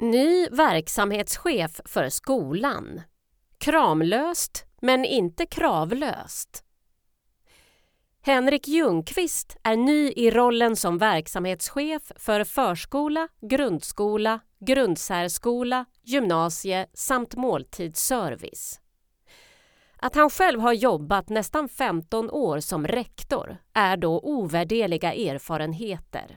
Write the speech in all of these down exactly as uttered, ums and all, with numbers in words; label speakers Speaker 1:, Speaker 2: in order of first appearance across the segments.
Speaker 1: Ny verksamhetschef för skolan. Kramlöst, men inte kravlöst. Henrik Ljungqvist är ny i rollen som verksamhetschef för förskola, grundskola, grundsärskola, gymnasie samt måltidsservice. Att han själv har jobbat nästan femton år som rektor är då ovärderliga erfarenheter.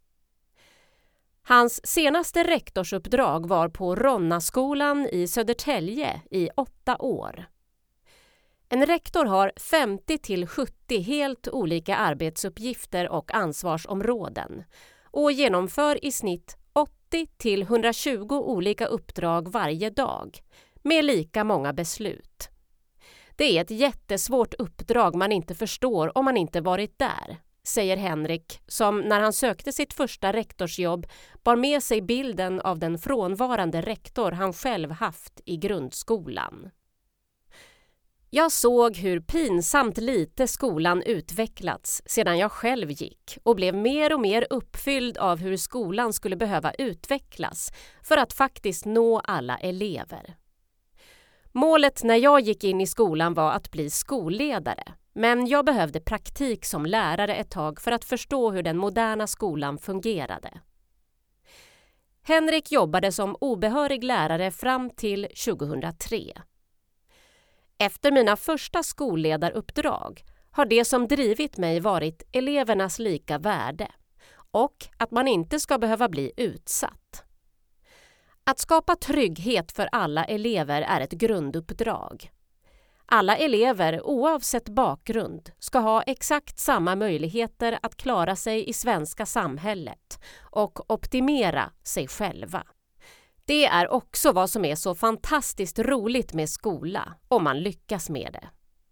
Speaker 1: Hans senaste rektorsuppdrag var på Ronnaskolan i Södertälje i åtta år. En rektor har femtio till sjuttio helt olika arbetsuppgifter och ansvarsområden och genomför i snitt åttio till hundratjugo olika uppdrag varje dag med lika många beslut. Det är ett jättesvårt uppdrag man inte förstår om man inte varit där, säger Henrik, som när han sökte sitt första rektorsjobb bar med sig bilden av den frånvarande rektor han själv haft i grundskolan. Jag såg hur pinsamt lite skolan utvecklats sedan jag själv gick och blev mer och mer uppfylld av hur skolan skulle behöva utvecklas för att faktiskt nå alla elever. Målet när jag gick in i skolan var att bli skolledare, men jag behövde praktik som lärare ett tag för att förstå hur den moderna skolan fungerade. Henrik jobbade som obehörig lärare fram till tjugohundratre. Efter mina första skolledaruppdrag har det som drivit mig varit elevernas lika värde och att man inte ska behöva bli utsatt. Att skapa trygghet för alla elever är ett grunduppdrag. Alla elever, oavsett bakgrund, ska ha exakt samma möjligheter att klara sig i svenska samhället och optimera sig själva. Det är också vad som är så fantastiskt roligt med skola, om man lyckas med det.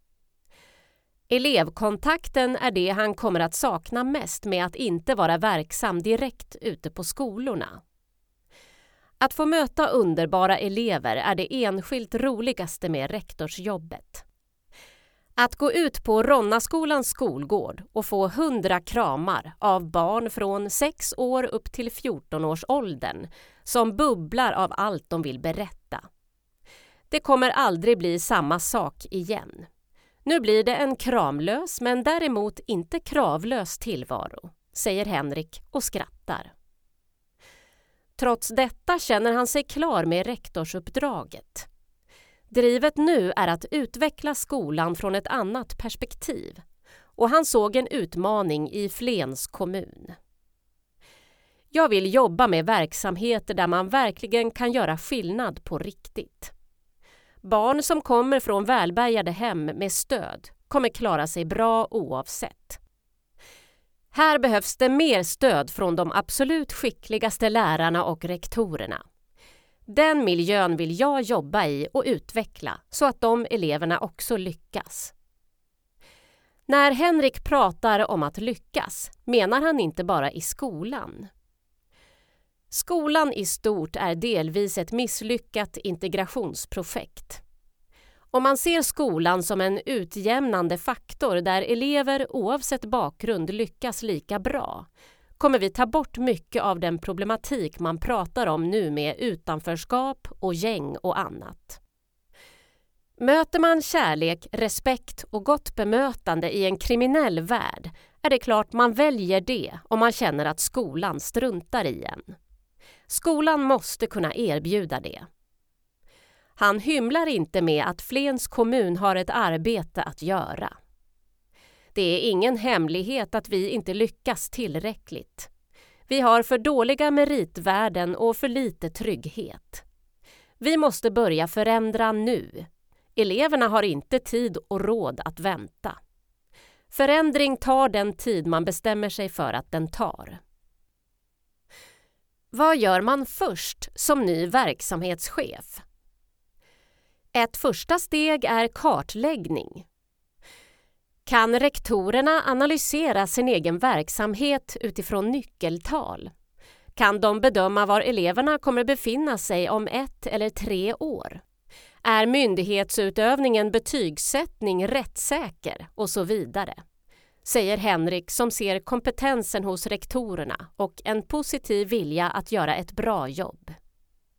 Speaker 1: Elevkontakten är det han kommer att sakna mest med att inte vara verksam direkt ute på skolorna. Att få möta underbara elever är det enskilt roligaste med rektorsjobbet. Att gå ut på Ronnaskolans skolgård och få hundra kramar av barn från sex år upp till fjorton års åldern som bubblar av allt de vill berätta. Det kommer aldrig bli samma sak igen. Nu blir det en kramlös men däremot inte kravlös tillvaro, säger Henrik och skrattar. Trots detta känner han sig klar med rektorsuppdraget. Drivet nu är att utveckla skolan från ett annat perspektiv och han såg en utmaning i Flens kommun. Jag vill jobba med verksamheter där man verkligen kan göra skillnad på riktigt. Barn som kommer från välbärgade hem med stöd kommer klara sig bra oavsett. Här behövs det mer stöd från de absolut skickligaste lärarna och rektorerna. Den miljön vill jag jobba i och utveckla så att de eleverna också lyckas. När Henrik pratar om att lyckas menar han inte bara i skolan. Skolan i stort är delvis ett misslyckat integrationsprojekt. Om man ser skolan som en utjämnande faktor där elever oavsett bakgrund lyckas lika bra, kommer vi ta bort mycket av den problematik man pratar om nu med utanförskap och gäng och annat. Möter man kärlek, respekt och gott bemötande i en kriminell värld är det klart man väljer det om man känner att skolan struntar i en. Skolan måste kunna erbjuda det. Han hymlar inte med att Flens kommun har ett arbete att göra. Det är ingen hemlighet att vi inte lyckas tillräckligt. Vi har för dåliga meritvärden och för lite trygghet. Vi måste börja förändra nu. Eleverna har inte tid och råd att vänta. Förändring tar den tid man bestämmer sig för att den tar. Vad gör man först som ny verksamhetschef? Ett första steg är kartläggning. Kan rektorerna analysera sin egen verksamhet utifrån nyckeltal? Kan de bedöma var eleverna kommer befinna sig om ett eller tre år? Är myndighetsutövningen betygssättning rättssäker och så vidare? Säger Henrik som ser kompetensen hos rektorerna och en positiv vilja att göra ett bra jobb.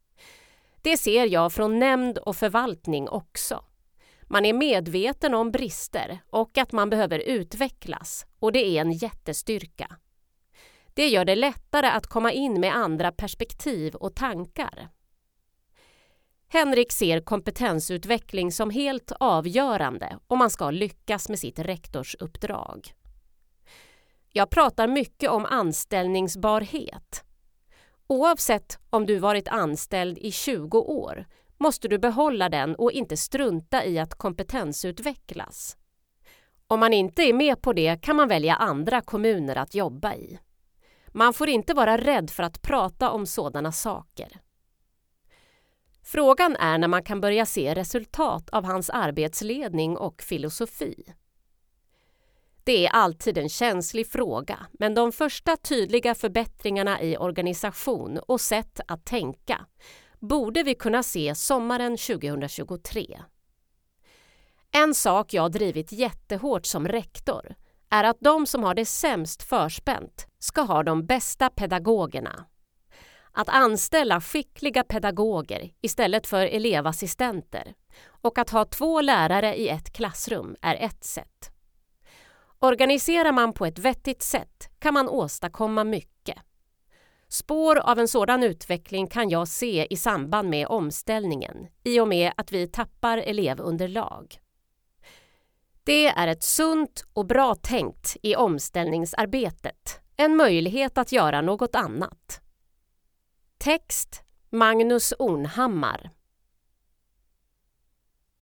Speaker 1: Det ser jag från nämnd och förvaltning också. Man är medveten om brister och att man behöver utvecklas, och det är en jättestyrka. Det gör det lättare att komma in med andra perspektiv och tankar. Henrik ser kompetensutveckling som helt avgörande om man ska lyckas med sitt rektorsuppdrag. Jag pratar mycket om anställningsbarhet. Oavsett om du varit anställd i tjugo år måste du behålla den och inte strunta i att kompetensutvecklas. Om man inte är med på det kan man välja andra kommuner att jobba i. Man får inte vara rädd för att prata om sådana saker. Frågan är när man kan börja se resultat av hans arbetsledning och filosofi. Det är alltid en känslig fråga, men de första tydliga förbättringarna i organisation och sätt att tänka borde vi kunna se sommaren tjugohundratjugotre. En sak jag drivit jättehårt som rektor är att de som har det sämst förspänt ska ha de bästa pedagogerna. Att anställa skickliga pedagoger istället för elevassistenter och att ha två lärare i ett klassrum är ett sätt. Organiserar man på ett vettigt sätt kan man åstadkomma mycket. Spår av en sådan utveckling kan jag se i samband med omställningen i och med att vi tappar elevunderlag. Det är ett sunt och bra tänkt i omställningsarbetet, en möjlighet att göra något annat. Text Magnus Ornhammar.